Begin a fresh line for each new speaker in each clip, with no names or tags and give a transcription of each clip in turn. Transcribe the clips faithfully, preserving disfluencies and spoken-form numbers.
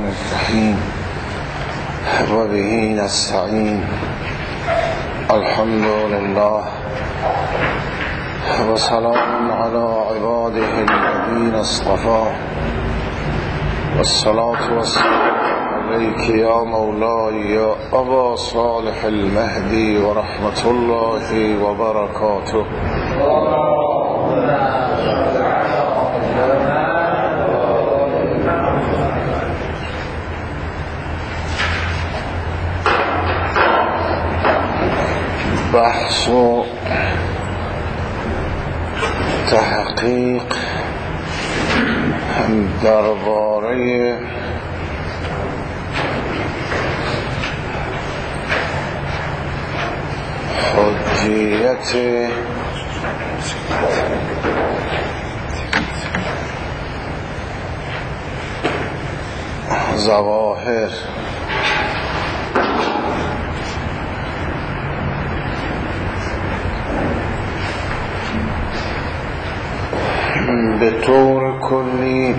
الرحمن الرحیم و به نستعین. الحمد لله و سلام علی عباده الذین اصطفى و الصلاة و السلام علیک یا مولای یا ابا صالح المهدی و رحمت الله و برکاته. بحث و تحقیق درباره حجیت ظواهر به طور کلی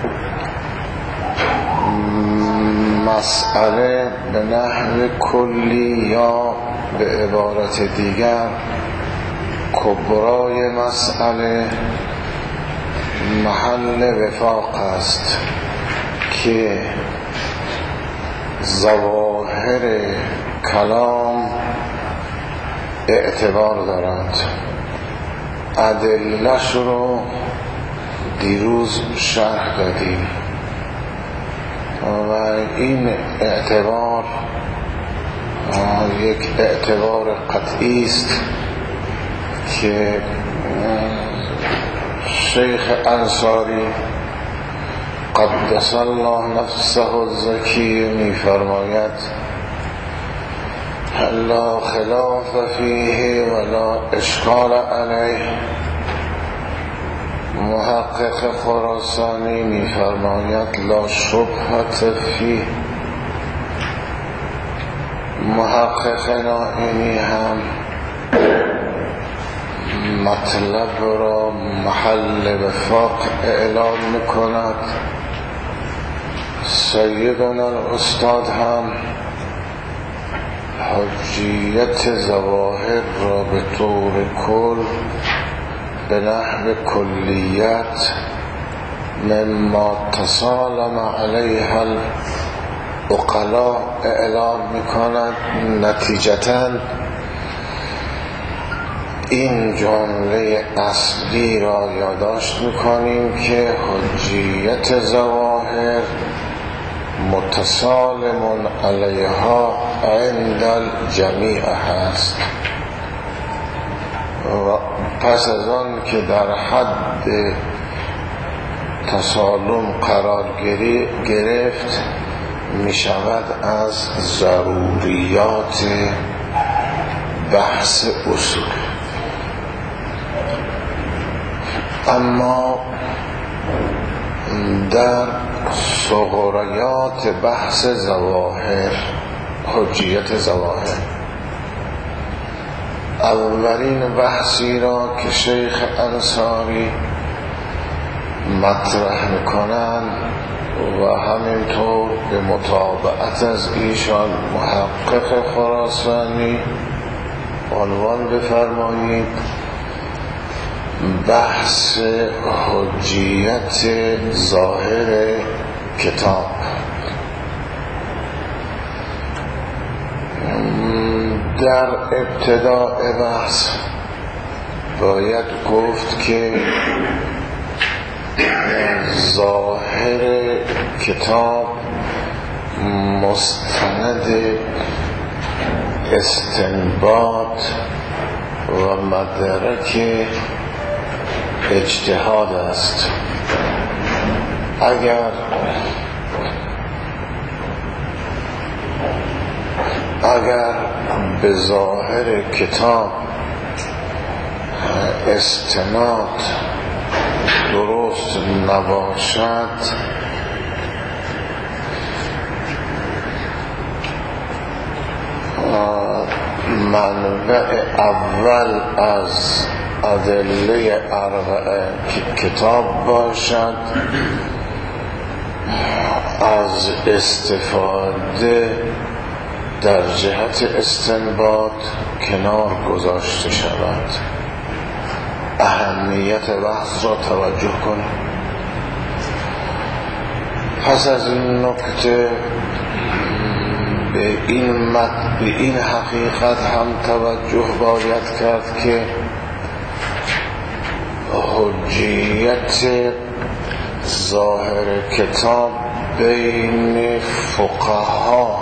مسئله به نحو کلی یا به عبارت دیگر کبرای مسئله محل وفاق است که ظواهر کلام اعتبار دارند. ادله‌اش رو دیروز شرح دادیم و این اعتبار یک اعتبار قطعی است که شیخ انصاری قدس الله نفسه الزکی می فرماید لا خلاف فیه ولا اشکال علیه. محقق خراسانی می فرماید لا شبهت فیه. محقق نائینی هم مطلب را محل وفاق اعلان میکند. سیدنا الاستاد هم حجیت ظواهر را به طور کل به نحو کلیت مما تسالم علیها العقلاء اعلان میکند. نتیجتاً این جمله اصلی را یادداشت میکنیم که حجیت ظواهر متسالم علیها عند الجمیع هست و پس از آن که در حد تسالم قرار گرفت می شود از ضروریات بحث اصول. اما در صغریات بحث ظواهر حجیت ظواهر اولین بحثی را که شیخ انصاری مطرح میکنند و همینطور به متابعت از ایشان محقق خراسانی عنوان بفرمایید بحث حجیت ظاهر کتاب. در ابتداء بحث باید گفت که ظاهر کتاب مستند استنباط و مدرک اجتهاد است. اگر اگر به ظاهر کتاب استناد درست نباشد منبع اول از ادله اربعه کتاب باشد، از استفاده در جهت استنباط کنار گذاشته شود. اهمیت بحث را توجه کنید. پس از این نکته به این مد... به این حقیقت هم توجه باید کرد که حجیت ظاهر کتاب بین فقها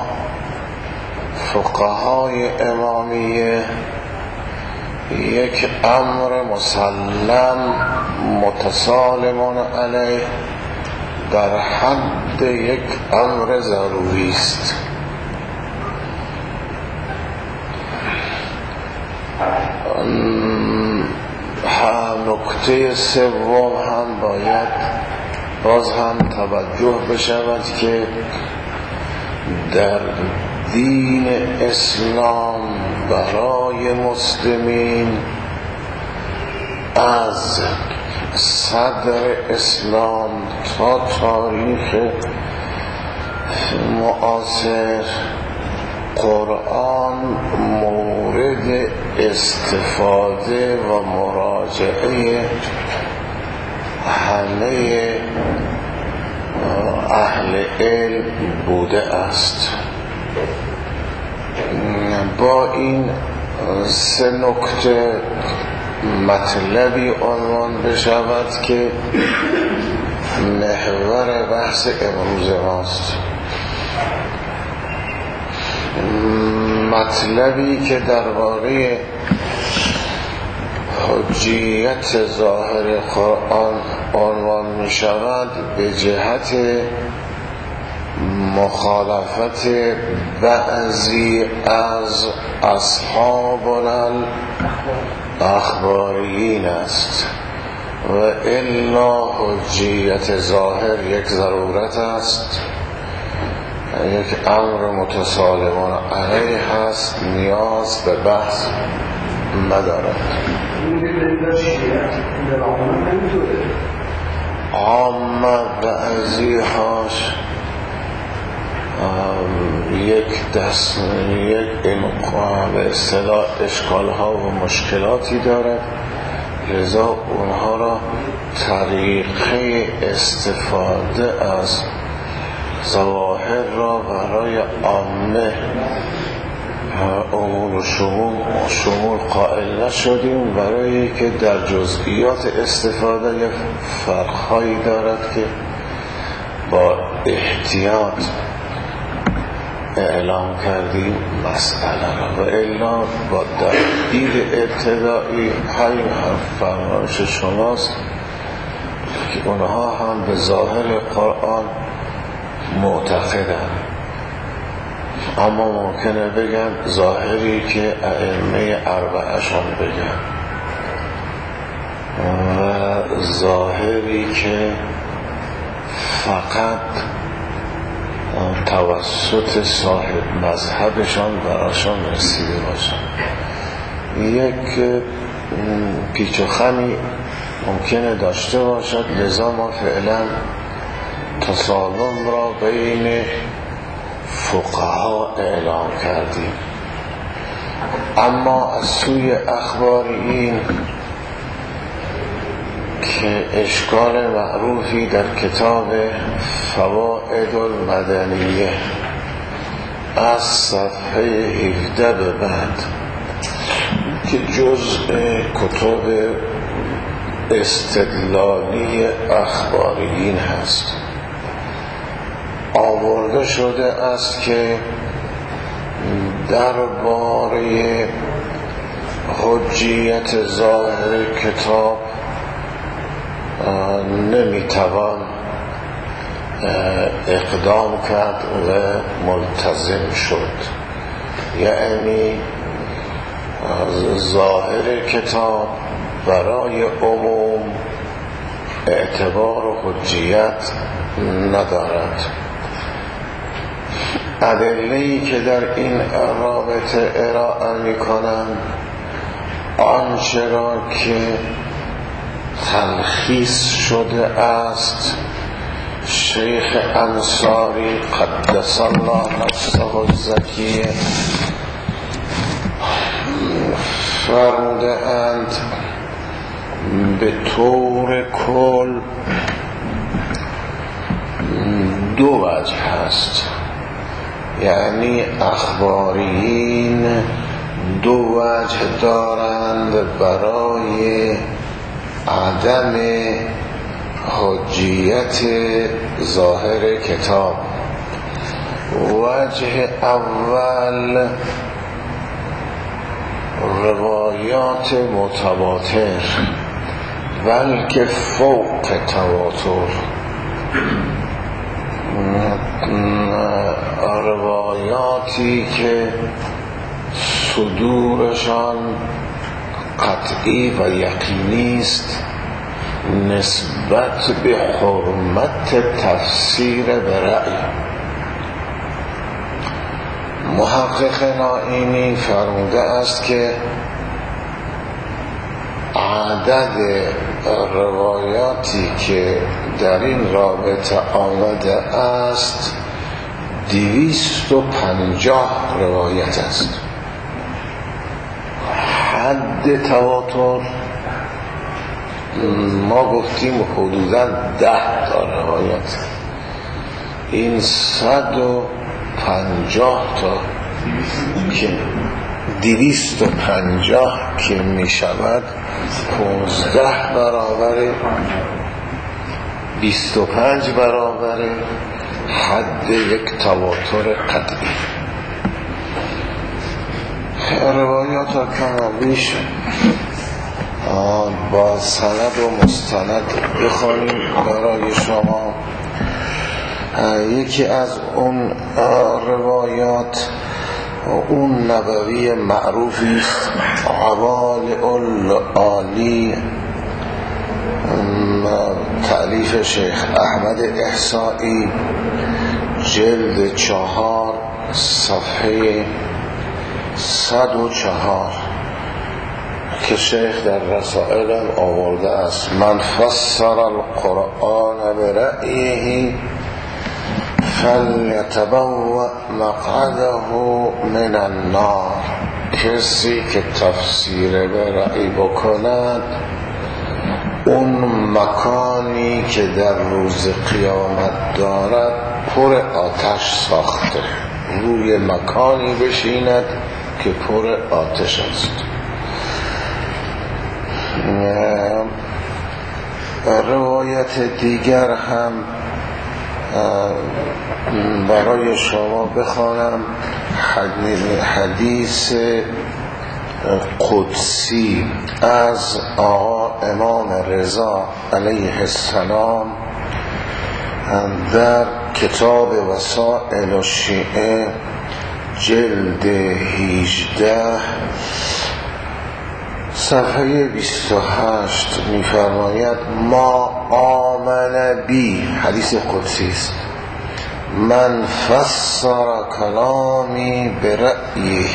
فقهای امامیه یک امر مسلم متسالم علیه در حد یک امر ضروری است. نکته سوم هم باید باز هم توجه بشود که در دین اسلام برای مسلمین از صدر اسلام تا تاریخ معاصر قرآن مورد استفاده و مراجعه همه اهل علم بوده است. با این سه نکته مطلبی عنوان بشود که محور بحث امروز ماست. مطلبی که درباره حجیت ظاهر قرآن عنوان می شود به جهت مخالفت بعضی از اصحابنا الاخباریین است و الا حجیت ظاهر یک ضرورت است، یک امر متسالم علیه هست، نیاز به بحث ندارد. عامه بعضی هاش یک دست یک انقام به اصطلاح اشکال ها و مشکلاتی دارد، لذا اونها را طریقه استفاده از ظواهر را برای عامه عموم و شمول, شمول قائل نشدیم، برای که در جزئیات استفاده فرقهایی دارد که با احتیاط اعلام کردیم مسئله را، و الا با در دید ابتدایی همین فرمایش شماست که اونها هم به ظاهر قرآن معتقدن، اما ممکنه بگن ظاهری که ائمه اربعه‌شان بگن و ظاهری که فقط توسط صاحب مذهبشان براشان رسیده باشن. یک پیچ و خمی ممکنه داشته باشد، لذا ما فعلا تسالم را بین فقها اعلام کردیم. اما از سوی اخباریین که اشکال معروفی در کتاب فوائد المدنیه از صفحه هفده به بعد که جزء کتب استدلالی اخباریین هست آورده شده است که درباره حجیت ظاهر کتاب نمیتوان اقدام کرد و ملتزم شد، یعنی ظاهر کتاب برای عموم اعتبار و حجیت ندارد. ادله‌ای که در این رابطه ارائه می‌کنند آنچه را که تلخیص شده است شیخ انصاری قدس الله نفسه الزکیه فرموده اند به طور کل دو وجه هست، یعنی اخباریین دو وجه دارند برای عدم حجیت ظاهر کتاب. وجه اول روایات متواتر، بلکه فوق تواتر، روایاتی که صدورشان قطعی و یقینی است نسبت به حرمت تفسیر به رأی. محقق نائینی فرموده است که عدد روایاتی که در این رابطه آمده است دویست و پنجاه روایت است. حد تواتر ما گفتیم حدوداً ده تا روایت، این صد و پنجاه تا که دویست و پنجاه که می شود پونزده برابر بیست و پنج برابر حد یک تواتر قطعی. روایات را کمابیش با سند و مستند بخوانیم برای شما. یکی از اون روایات اون نبوی معروفی است، عوالع العالی، تألیف شیخ احمد احصایی، جلد چهار صفحه صد و چهار، که شیخ در رسائل هم آورده است: من فسر القرآن برأیه فلیتبوأ مقعده من النار. کسی که تفسیر به رأی بکند اون مکانی که در روز قیامت دارد پر آتش ساخته، روی مکانی بشیند که پر آتش است. روایت دیگر هم برای شما بخوانم، حدیث قدسی از آقا امام رضا علیه السلام در کتاب وسائل الشیعه جلد هجده صفحه بیست و هشت می‌فرماید: ما آمن بی، حدیث قدسی است، من فسر کلامی برأیه.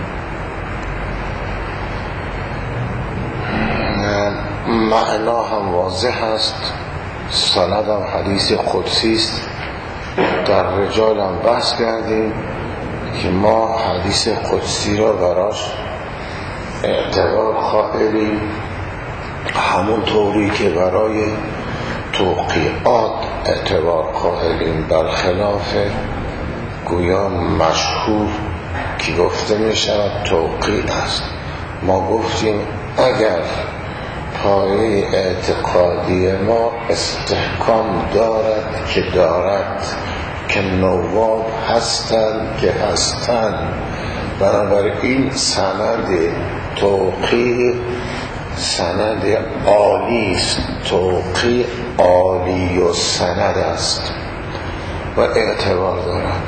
معنا هم واضح است، سند هم حدیث قدسی است. در رجال هم بحث کردیم که ما حدیث قدسی را براش اعتبار قائلیم، همون طوری که برای توقیعات اعتبار قائلیم، برخلاف گویا مشهور که گفته می شود توقیع است. ما گفتیم اگر پایه اعتقادی ما استحکام دارد که دارد، که نواب هستند که هستند، بنابراین سند توقیع سند عالی است، توقیع عالی و سند است و اعتبار دارد.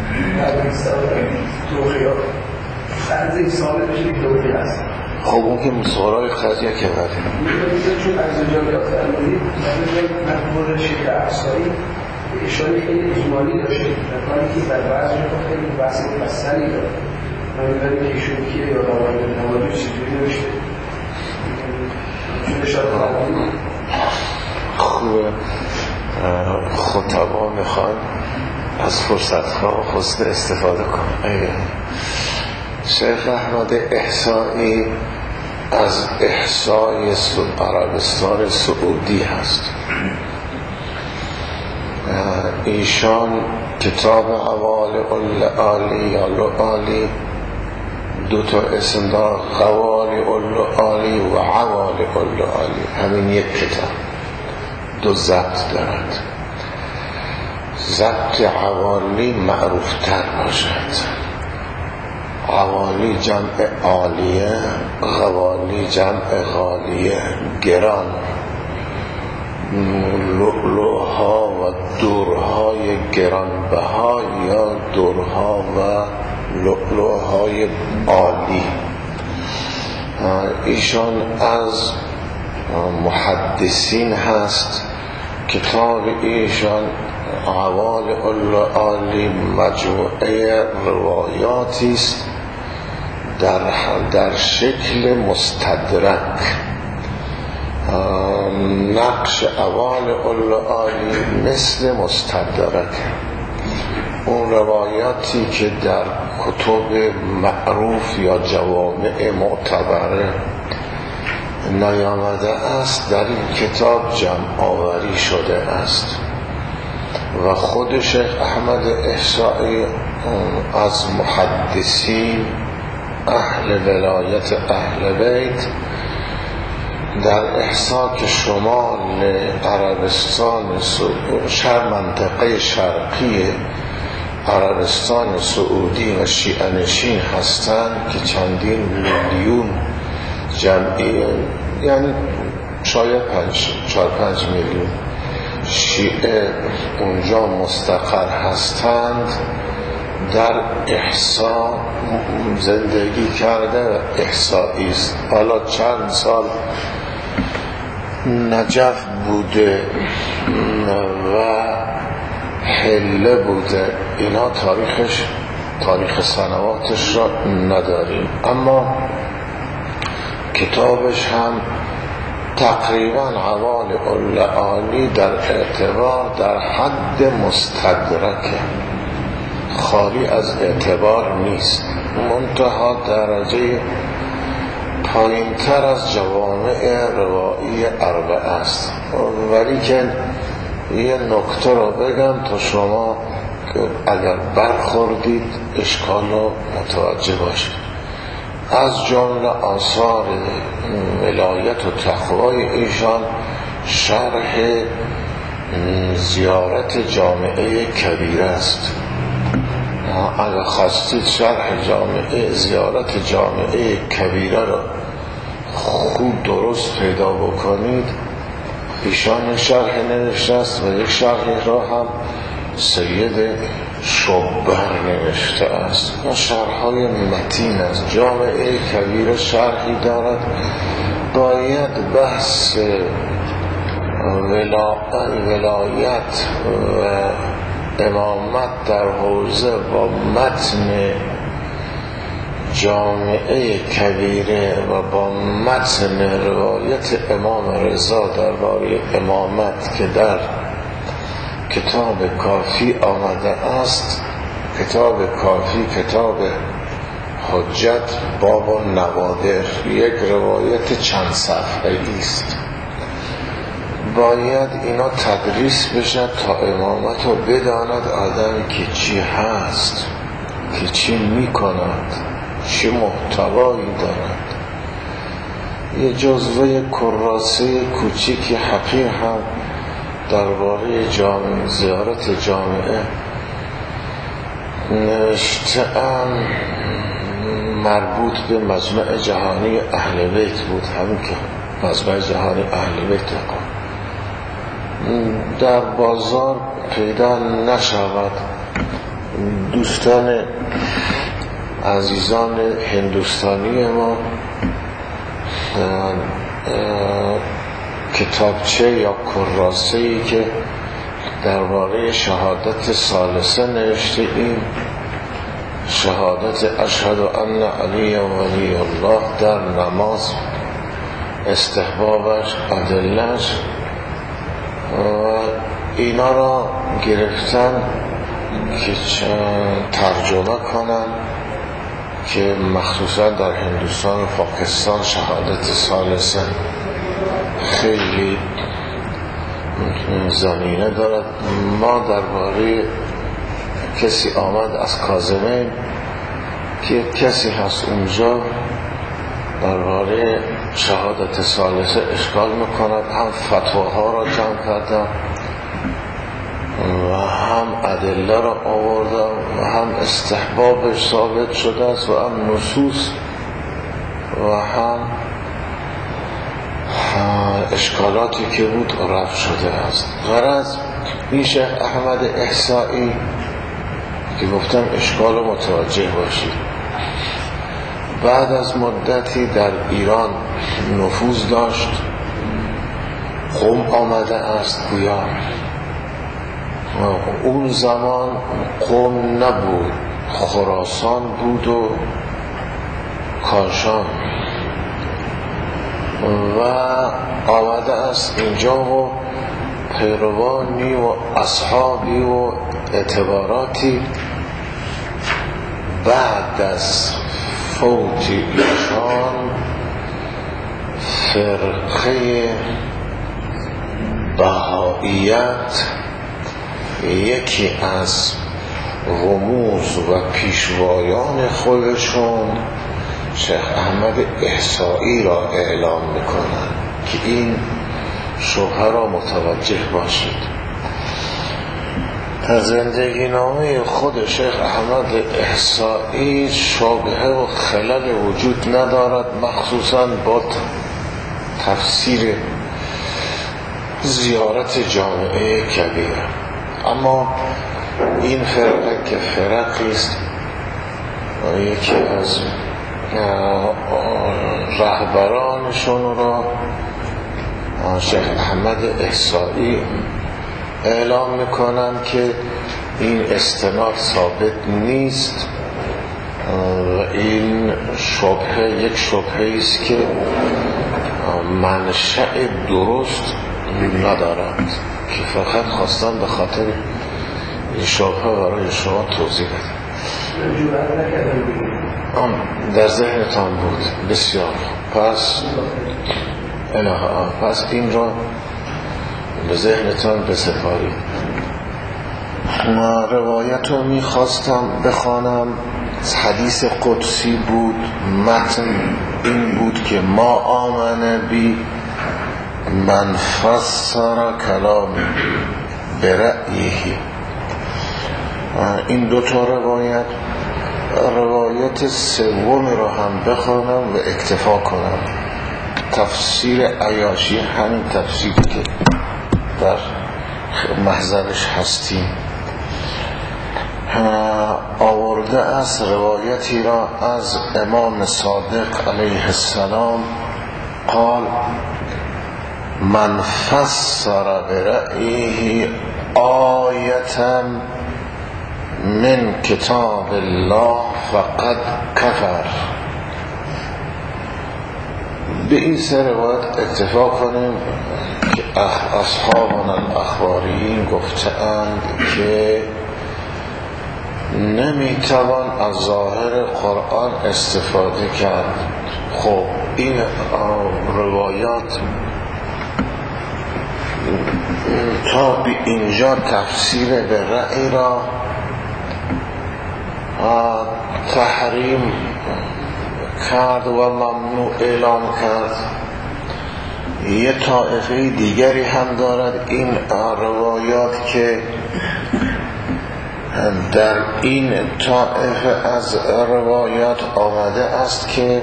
خب اون که مصورای خطیه که بدیم
چون از اجابه فرمودید مقبول شیخ احصایی اشاره خیلی اجمالی داشته، در حالی که در بعض جاها خیلی بحث مفصلی داره. من می‌دونم که ایشون کیه یا روایت نمازی چجوری نوشته چون اشاره فرمودید.
خوبه. خطبا میخوان از فرصتها حسن استفاده کنن. شیخ احمد احصایی از احصای عربستان سعودی هست. ایشان کتاب عوالع اللعالی یا لعالی دو تا اسم دار، غوالع اللعالی و عوالع اللعالی، همین یک کتاب دو ضبط دارد. ضبط عوالی معروف تر باشد. عوالی جمع عالیه، غوالی جمع غالیه، گران. لؤلؤها و درهای گرانبها یا درها و لؤلؤهای عالی. ایشان از محدثین هست. کتاب ایشان عوالع اللعالی مجموعه روایاتی است در در شکل مستدرک. نقش عوالع اللعالی مثل مستدرک، اون روایاتی که در کتب معروف یا جوامع معتبره نیامده است در این کتاب جمع آوری شده است و خود شیخ احمد احصایی از محدثین اهل ولایت اهل بیت در احصا که شمال عربستان شهر منطقه شرقی عربستان سعودی و شیعه نشین هستند که چندین میلیون جمعی، یعنی شاید پنج چهار پنج میلیون شیعه اونجا مستقر هستند، در احصا زندگی کرده و احصایی است. حالا چند سال نجف بوده و حله بوده، اینا تاریخش تاریخ سنواتش را نداریم، اما کتابش هم تقریبا عوالع اللعالی در اعتبار در حد مستدرکه، خالی از اعتبار نیست، منتها درجه پایین تر از جوامع روایی اربعه است. ولی که یه نکته رو بگم تا شما اگر برخوردید اشکال رو متوجه باشید. از جمله آثار ولایت و تقوای ایشان شرح زیارت جامعه کبیره است. اگر خواستید شرح جامعه زیارت جامعه کبیره را خوب درست پیدا بکنید، ایشان شرح نوشته است و یک شرح را هم سید شبر نوشته است و شرح‌های متین است. جامعه کبیره شرحی دارد، باید بحث ولایت و امامت در حوزه با متن جامعه کبیره و با متن روایت امام رضا درباره امامت که در کتاب کافی آمده است. کتاب کافی کتاب حجت باب و نوادر، یک روایت چند صفحه است. باید اینا تدریس بشه تا امامت رو بداند آدمی که چی هست، که چی میکند، چی محتوایی دارد. یه جزوه کراسه کوچیکی حقیر هم درباره جامعه زیارت جامعه نوشته‌ام، مربوط به مجمع جهانی اهل بیت بود، همین که مجمع جهانی اهل بیت در بازار پیدا نشود. دوستان عزیزان هندوستانی ما کتابچه یا کراسه‌ای که درباره شهادت ثالثه نوشته ایم، شهادت اشهد ان علی ولی الله در نماز، استحبابش، ادله‌اش و اینا را گرفتن که ترجمه کنن که مخصوصا در هندوستان و پاکستان شهادت ثالثه خیلی زمینه دارد. ما درباره کسی آمد از کاظمین که کسی هست اونجا درباره شهادت ثالثه اشکال میکند، هم فتواها را جمع کردم و هم ادله را آوردم و هم استحبابش ثابت شده است و هم نصوص و هم اشکالاتی که بود رفع شده است. غرض این شیخ احمد احصایی که گفتم اشکال متوجه باشید، بعد از مدتی در ایران نفوذ داشت، قم آمده است گویا. اون زمان قم نبود، خراسان بود و کاشان و آمده است اینجا و پیروانی و اصحابی و اعتباراتی بعد از فوت ایشان فرقه بهائیت یکی از رموز و پیشوایان خودشون شیخ احمد احصایی را اعلام میکنند که این شبهه را متوجه باشید. از زندگی نامه خود شیخ احمد احصایی شبهه و خلل وجود ندارد، مخصوصا با تفسیر زیارت جامعه کبیره. اما این فرقه که فرقی است، یکی از رهبرانشون را شیخ احمد احصایی اعلام میکنن که این استناد ثابت نیست و این شبهه یک شبهه است که منشأ درست ندارد، که فقط خواستم به خاطر این شبهه برای شما توضیح بدم. در ذهنتان بود بسیار. پس الها پس این را به ذهنتان بسپارید. روایت رو میخواستم بخوانم، حدیث قدسی بود، متن این بود که ما آمنه بی من فسر کلام برأیه. این دو تا روایت، روایت سوم رو هم بخوانم و اکتفا کنم. تفسیر عیاشی، همین تفسیری که در محضرش هستیم، آورده است روایتی را از امام صادق علیه السلام قال من فسر برأیه آیتا من کتاب الله فقد کفر. به این سه روایت اکتفا کنیم که اصحابنا الاخباریین گفتند که نمیتوان از ظاهر قرآن استفاده کرد. خب این روایات تا به اینجا تفسیر به رأی را تحریم کرد و ممنوع اعلام کرد. یه طائفه دیگری هم دارد این روایات که در این طائفه از روایات آمده است که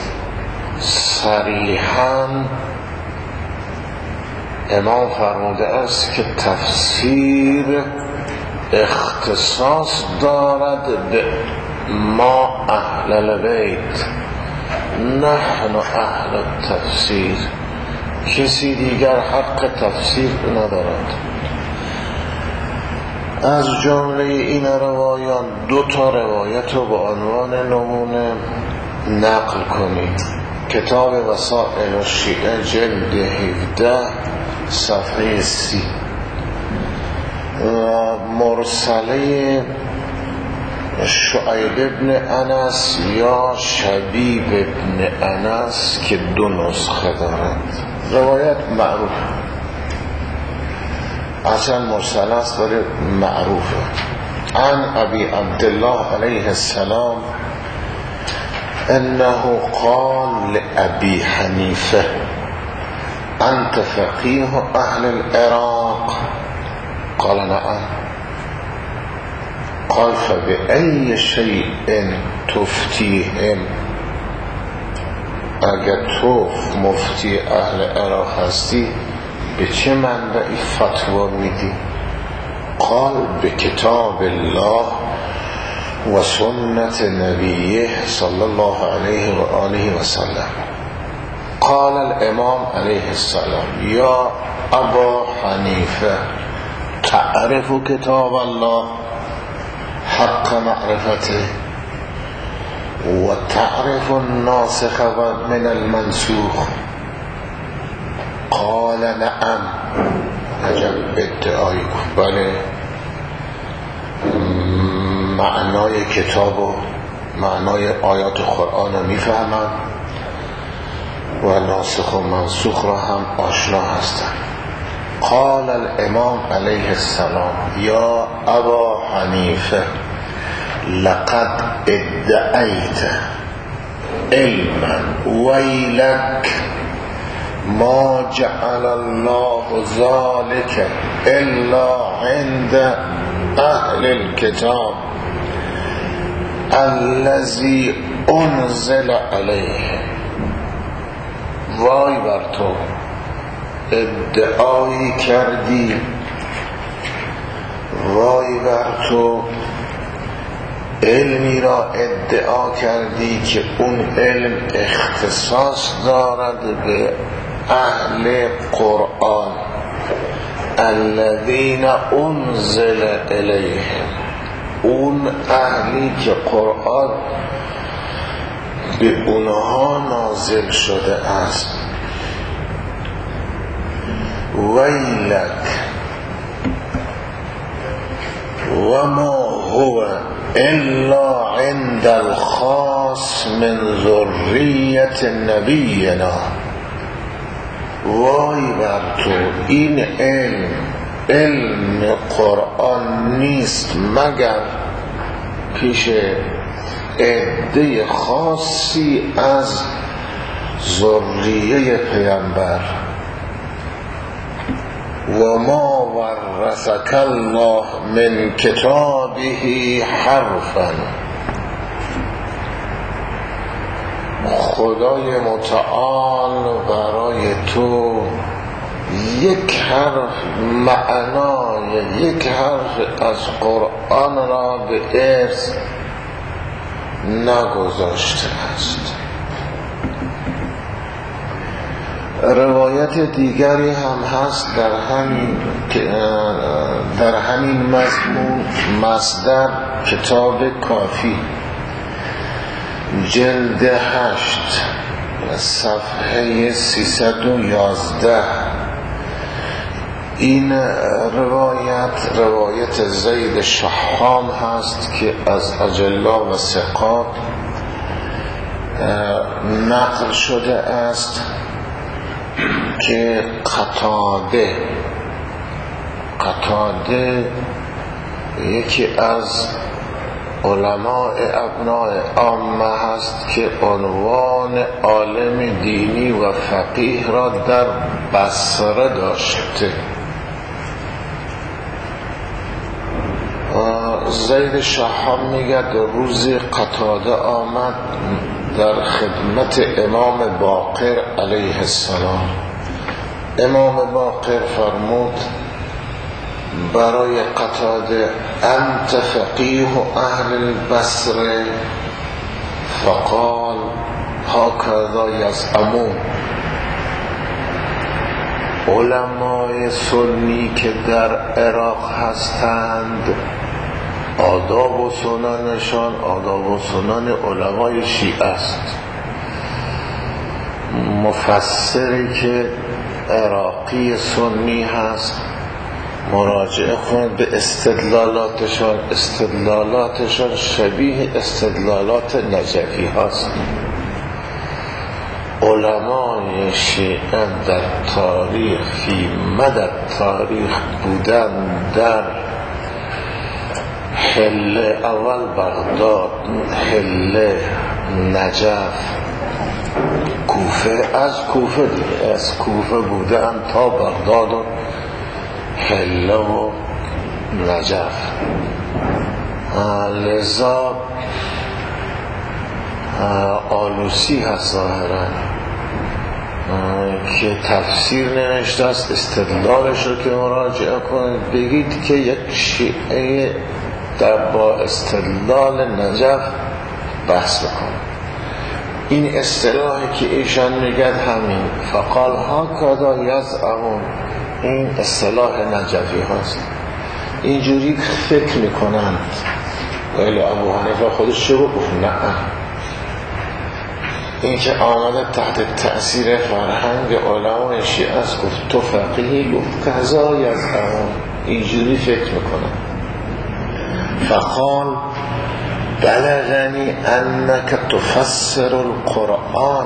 صریحاً امام فرموده است که تفسیر اختصاص دارد به ما اهل البیت، نحن اهل التفسیر، کسی دیگر حق تفسیر ندارد. از جمله این روایان دو تا روایت رو به عنوان نمونه نقل کنید. کتاب وسائل الشیعه جلد هفده صفحه سی. مرسله شعیب ابن انس یا شبیب ابن انس که دو نسخه دارد. روایت معروف اصلا مرسله است ولی معروفه. عن ابی عبدالله علیه السلام انه قال لأبي حنیفه انت فقیه اهل العراق؟ قال نعم. قال فبأي شيء تفتيهم؟ اگر تو مفتی اهل عراق هستی به چه منبعی فتوا میدی؟ قال بکتاب الله و سنت نبیه صلی الله علیه و آله و سلم. قال الامام علیه السلام یا ابا حنیفه تعرف کتاب الله حق معرفته و تعرف الناسخ من المنسوخ؟ قال نعم. عجب ادعایی کن. بله معنای کتاب و معنای آیات قرآن رو میفهمم و ناسخ و منسوخ را هم آشنا هستم. قال الامام علیه السلام یا ابا حنیفه لقد ادعیت علما ویلک ما جعل الله ذلك الا عند اهل الكتاب الذي انزل علیه. وای بر تو، ادعایی کردی، وای بر تو علمی را ادعا کردی که اون علم اختصاص دارد به اهل قرآن الذین انزل الیهم، اون اهلی که قرآن به اونها نازل شده است. ویلک و ما هو الا عند الخاص من ذریت نبینا. وای بر تو، این علم علم قرآن نیست مگر پیش عده خاصی از ذریه پیامبر. و ما ورثک الله من کتابه حرفا، خدای متعال برای تو یک حرف معنای یک حرف از قرآن را به ارث نگذاشته است. روایت دیگری هم هست در همین در همین مضمون، مصدر کتاب کافی جلد هشت صفحه سیصد و یازده. این روایت روایت زید شحام هست که از اجلا و ثقات نقل شده است که قتاده قتاده یکی از علماء ابناء عامه هست که عنوان عالم دینی و فقیه را در بصره داشته. زید شحام میگه در روز قتاده آمد در خدمت امام باقر علیه السلام. امام باقر فرمود برای قتاده انت فقیه اهل البصره؟ فقال هکذا یزعمون. علمای سنی که در عراق هستند آداب و سننشان آداب و سنن علمای شیعه است. مفسری که عراقی سنی هست مراجعه کنید به استدلالاتشان. استدلالاتشان شبیه استدلالات نجفی هاست. علمای شیعه در تاریخ، فی مدد تاریخ بودن در حله اول بغداد، حله نجف، کوفه، از کوفه دیگه از کوفه بودن تا بغداد و حله و نجف. لذا آلوسی هست ظاهرا که تفسیر نوشته است، استدلالش رو که مراجعه کنید بگید که یک شیعه در با استدلال نجف بحث بکنه. این اصطلاحی که ایشان میگد همین فقال ها کدا یزعمون، این اصطلاح نجفی هاست. اینجوری فکر میکنند. ولی ابو حنیفه خودش چه گفت؟ نه، این که آمده تحت تأثیر فرهنگ علمای شیعه است، گفت تو فقیهی، گفت کذا یزعمون، اینجوری فکر میکنند. فقال بلغنی انک تفسر القرآن،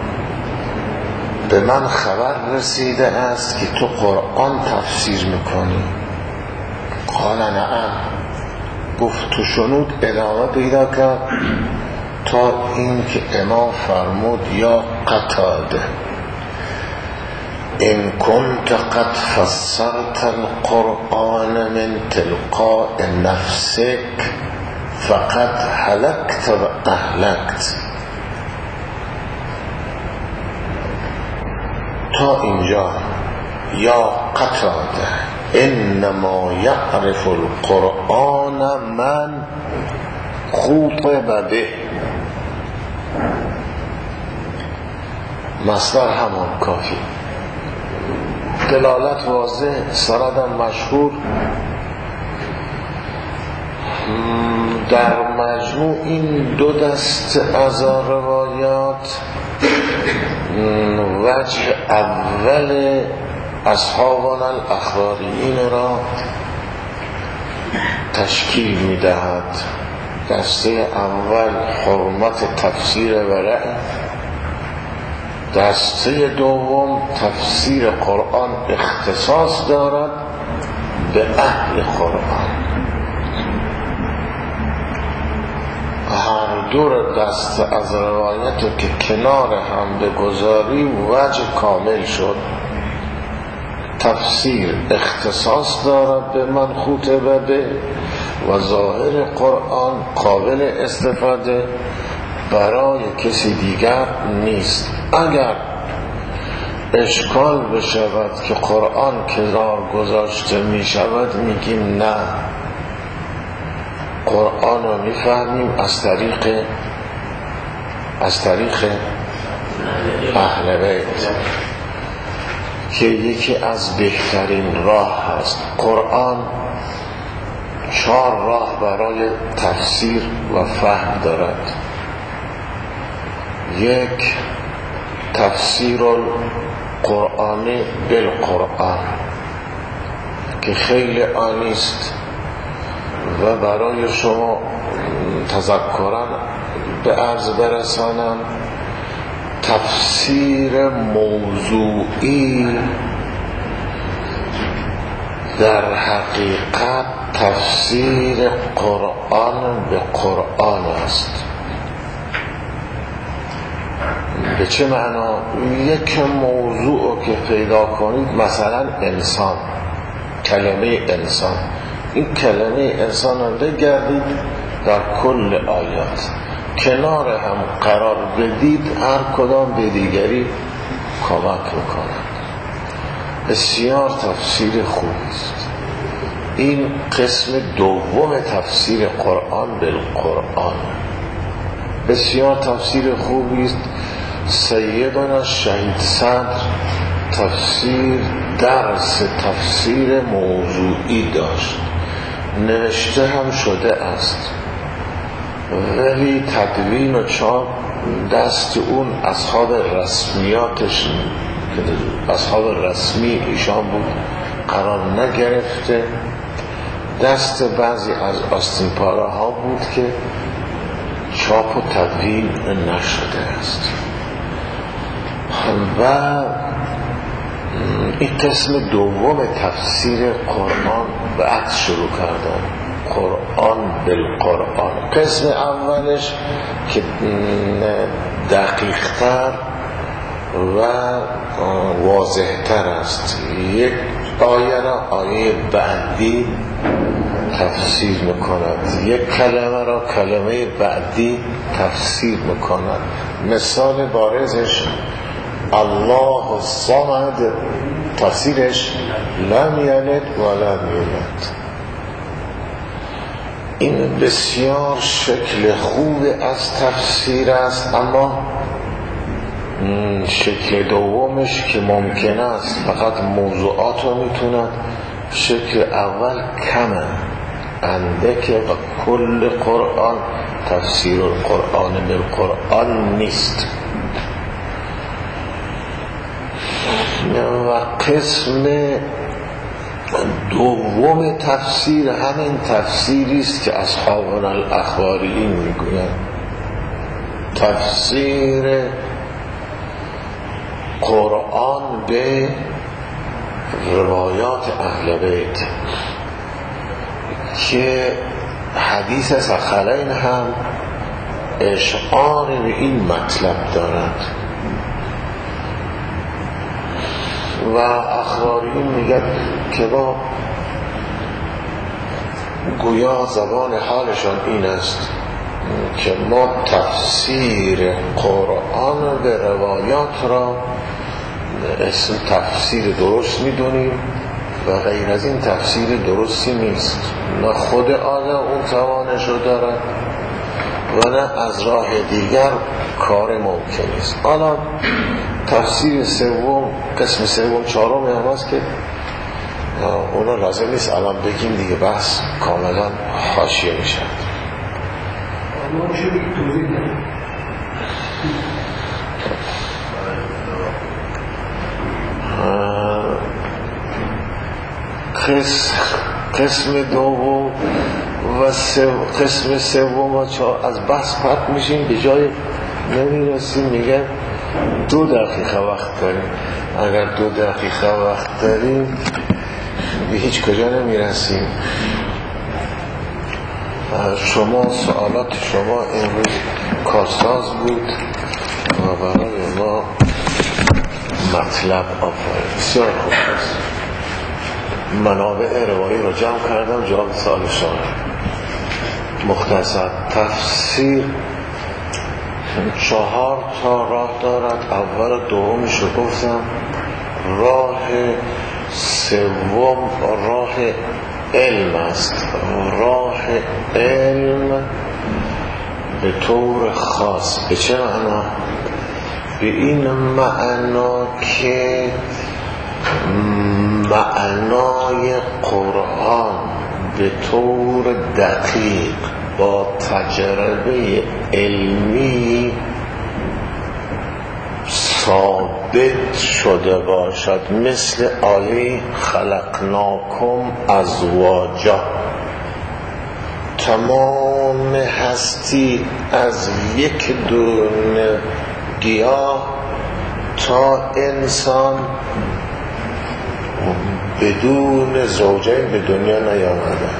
به من خبر رسیده است که تو قرآن تفسیر میکنی. قال نعم، گفت تو شنود ادامه پیدا کرد تا این که امام فرمود یا قتاده ان کنت قد فسرت القرآن من تلقاء نفسك فقد هلكت و اهلكت. تا اینجا یا قتاده انما یعرف القرآن من خوطب به، مصدر همون کافی، دلالت واضح، سندم مشهور. در مجموع این دو دست از روایات وجه اول اصحابان الاخباریین را تشکیل می‌دهد. دسته اول حرمت تفسیر ورع، دسته دوم تفسیر قرآن اختصاص دارد به اهل قرآن. هر دو دست از روایت که کنار هم بگذاری وجه کامل شد. تفسیر اختصاص دارد به من خوطبه به و ظاهر قرآن قابل استفاده برای کسی دیگر نیست. اگر اشکال بشود که قرآن کنار گذاشته می شود، میگیم نه، قرآن رو میفهمیم از طریق از طریق اهل بیت که یکی از بهترین راه هست. قرآن چهار راه برای تفسیر و فهم دارد. یک، تفسیر القرآن بالقرآن که خیلی عالی است و برای شما تذکرا به عرض برسانم، تفسیر موضوعی در حقیقت تفسیر قرآن به قرآن است. به چه معنا؟ یک موضوع که پیدا کنید، مثلا انسان، کلمه انسان، این کلمه انسان رو بگردید در کل آیات، کنار هم قرار بدید، هر کدام به دیگری کمک میکنند. بسیار تفسیر خوبی است. این قسم دوم تفسیر قرآن بالقرآن، بسیار تفسیر خوبی است. سیدنا شهید صدر تفسیر درس تفسیر موضوعی داشت، نوشته هم شده است، ولی تدوین و چاپ دست اون اصحاب رسمیاتش، اصحاب رسمی ایشان بود قرار نگرفته، دست بعضی از آستین پاره ها بود که چاپ و تدوین نشده است. و این قسم دوم تفسیر قرآن بعد شروع کردن، قرآن بالقرآن. قسم اولش که دقیق‌تر و واضح‌تر است، یک آیه را آیه بعدی تفسیر میکند، یک کلمه را کلمه بعدی تفسیر میکند. مثال بارزش الله الصمد، تفسیرش لم یلد و لم یولد. این بسیار شکل خوب از تفسیر است، اما شکل دومش که ممکن است فقط موضوعات رو میتوند، شکل اول کمه اندکه و کل قرآن تفسیر القرآن بالقرآن نیست. و قسم دوم تفسیر همین تفسیری است که اصحابنا الاخباریین میگویند، تفسیر قرآن به روایات اهل بیت، که حدیث ثقلین هم اشعار به این مطلب دارد. و اخباریون میگن که با گویا زبان حالشان این است که ما تفسیر قرآن به روایات را اسم تفسیر درست میدونیم و غیر از این تفسیر درستی نیست. نه خود آدم اون توانش رو دارد و نه از راه دیگر کار ممکن است. حالا تفسیر سوم، قسم سوم چهارم هم هست که اونا لازم نیست الان بگیم دیگه، بحث کاملا حاشیه میشه. قسم دوم و قسم سوم و چهار از بحث پرت میشیم، به جای نمیرسیم. میگن دو دقیقه وقت داریم. اگر دو دقیقه وقت داریم به هیچ کجا نمیرسیم. شما سوالات شما امروز کارساز بود و برای ما مطلب آفرین. بسیار خوب است. منابع روایی رو جمع کردم جواب سوال شما. مختصر تفسیر چهار تا راه دارد. اول دومش رو گفتم. راه سوم راه علم است. راه علم به طور خاص به چه معنا؟ به این معنا که معنای قرآن به طور دقیق با تجربه علمی ثابت شده باشد، مثل آیه خلقناکم ازواجا. تمام هستی از یک دونه گیاه تا انسان بدون زوجین به دنیا نیامده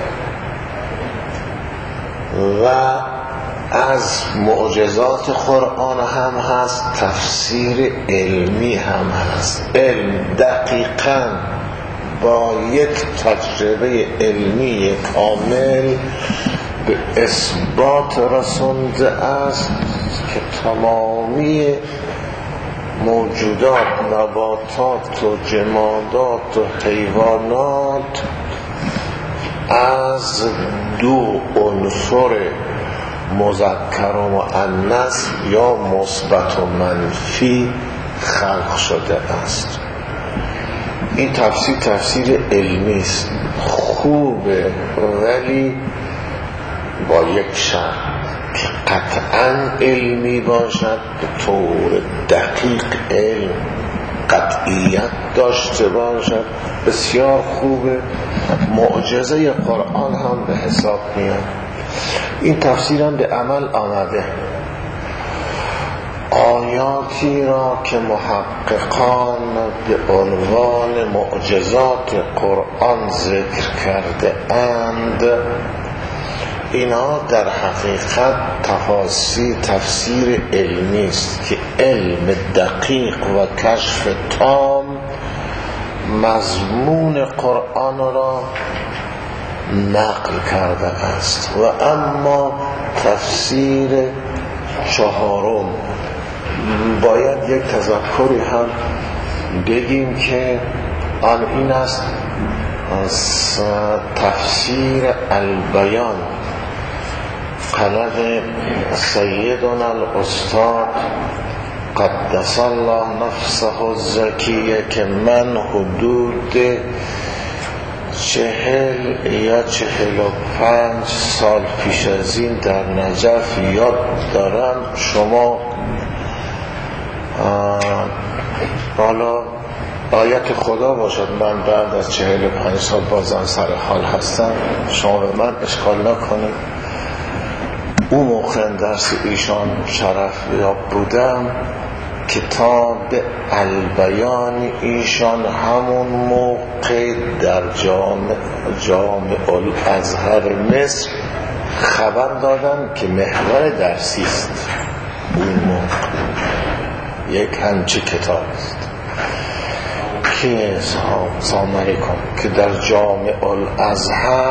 و از معجزات قرآن هم هست، تفسیر علمی هم هست. علم دقیقاً با یک تجربه علمی کامل به اثبات رسونده است که تمامی موجودات، نباتات و جمادات و حیوانات از دو عنصر مذکر و مؤنث یا مثبت و منفی خلق شده است. این تفسیر تفسیر علمی است، خوبه، ولی با یک شرط که قطعاً علمی باشد، به طور دقیق علم قطعیت داشته باشد بسیار خوبه. معجزه قرآن هم به حساب میاد. این تفسیر هم به عمل آمده. آیاتی را که محققان به عنوان معجزات قرآن ذکر کرده اند، اینا در حقیقت تفاسیر تفسیر علمی است که علم دقیق و کشف تام مضمون قرآن را نقل کرده است. و اما تفسیر چهارم باید یک تذکری هم بگیم که آن این است، تفسیر البیان قلد سیدنا الاستاد قدس الله نفسه الزکیه که من حدود چهل یا چهل و پنج سال پیش از این در نجف یاد دارم. شما حالا آیت خدا باشد من بعد از چهل و پنج سال بازم سر حال هستم، شما به من اشکال نکنید. اون موقع درس ایشان شرف یاب بودم. کتاب البیان ایشان همون موقع در جامع جامع الازهر مصر خبر دادن که محور درسی است. اون موقع یک همچی کتاب است که سلام علیکم که در جامع الازهر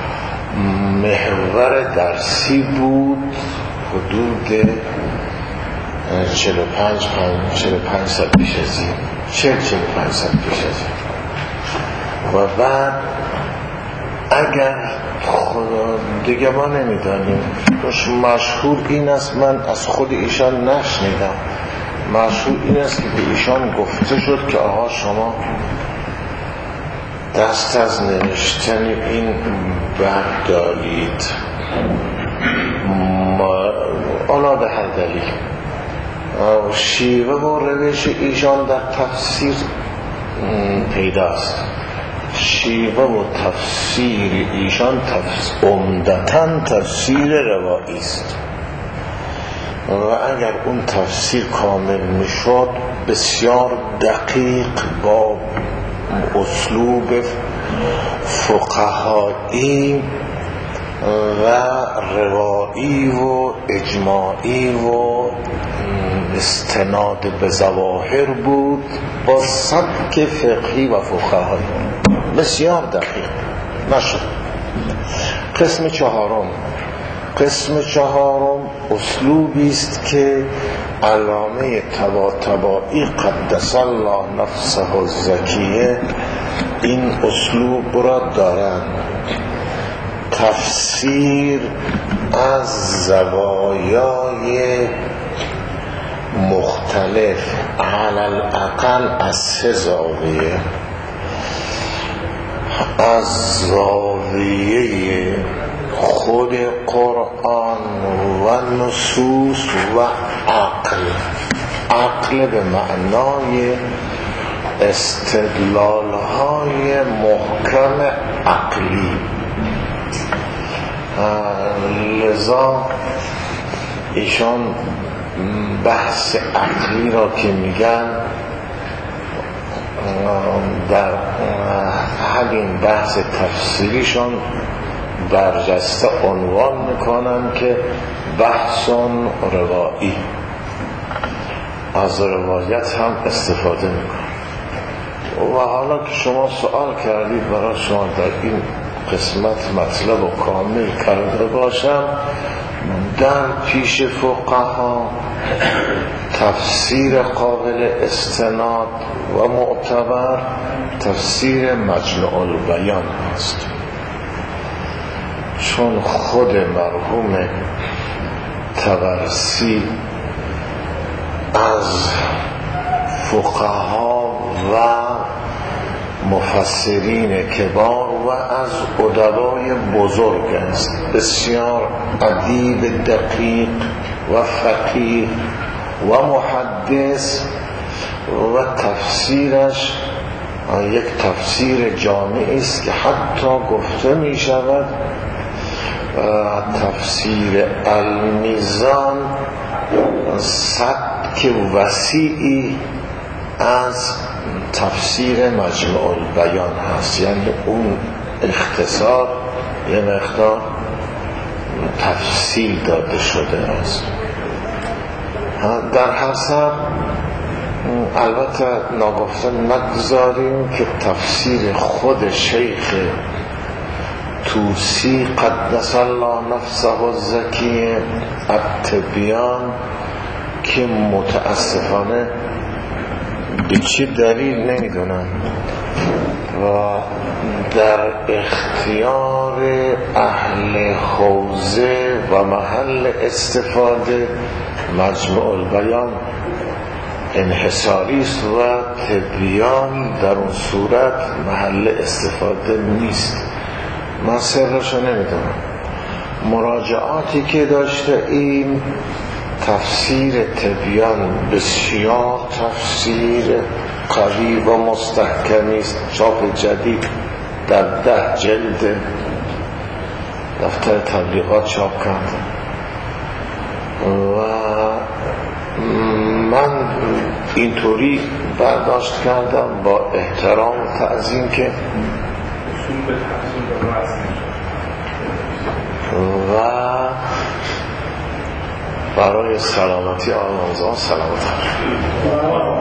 محور درسی بود. حدود چهل و پنج چهل و پنج سال پیش از این چهل چهل و پنج سال پیش از این. و بعد اگر خدا دیگه ما نمیدانیم، مشهور این است، من از خود ایشان نشنیدم، مشهور این است که به ایشان گفته شد که آها شما دست از نوشتن این بردارید، آنا به هر دلیل. شیوه و روش ایشان در تفسیر پیداست. شیوه و تفسیر ایشان تفسیر عمدتاً تفسیر روایی است و اگر اون تفسیر کامل میشد بسیار دقیق با اسلوب فقهایی و روایی و اجماعی و استناد به ظواهر بود، با سبک فقهی و فقهایی بسیار دقیق نشد. قسم چهارم قسم چهارم اسلوبی است که علامه طباطبایی قدس الله نفسه الزکیه این اسلوب را دارند. تفسیر از زوایای مختلف، علل اقل از سه زاویه، از زاویه خود قرآن و نصوص و عقل. عقل به معنای استدلال های محکم عقلی. لذا ایشان بحث عقلی را که میگن در همین بحث تفسیریشان برجسته عنوان میکنن که بحث روایی، از روایت هم استفاده میکنن. و حالا که شما سوال کردید برای شما در این قسمت مطلب و کامل کرده باشم، در پیش فقها تفسیر قابل استناد و معتبر تفسیر مجمع البیان است، چون خود مرحوم طبرسی از فقها و مفسرین کبار و از ادبای بزرگ است، بسیار ادیب دقیق و فقیه و محدث و تفسیرش یک تفسیر جامعی است که حتی گفته می شود تفسیر المیزان سبک وسیعی از تفسیر مجموع البیان هست، یعنی اون اختصار یه مقدار تفصیل داده شده است. در هر سر البته ناگفته نگذاریم که تفسیر خود شیخ توسی قدس الله نفسه الزکی التبیان که متاسفانه به چه دلیل نمیدونم و در اختیار اهل حوزه و محل استفاده مجموع البیان انحصاری است و تبیان در اون صورت محل استفاده نیست. من سرشو نمیدونم. مراجعاتی که داشته این تفسیر تبیان بسیار تفسیر قوی و مستحکمی است، چاپ جدید در ده جلد دفتر تبلیغات چاپ کرد و من اینطوری برداشت کردم با احترام و تعظیم که و برای سلامتی آنها سلامت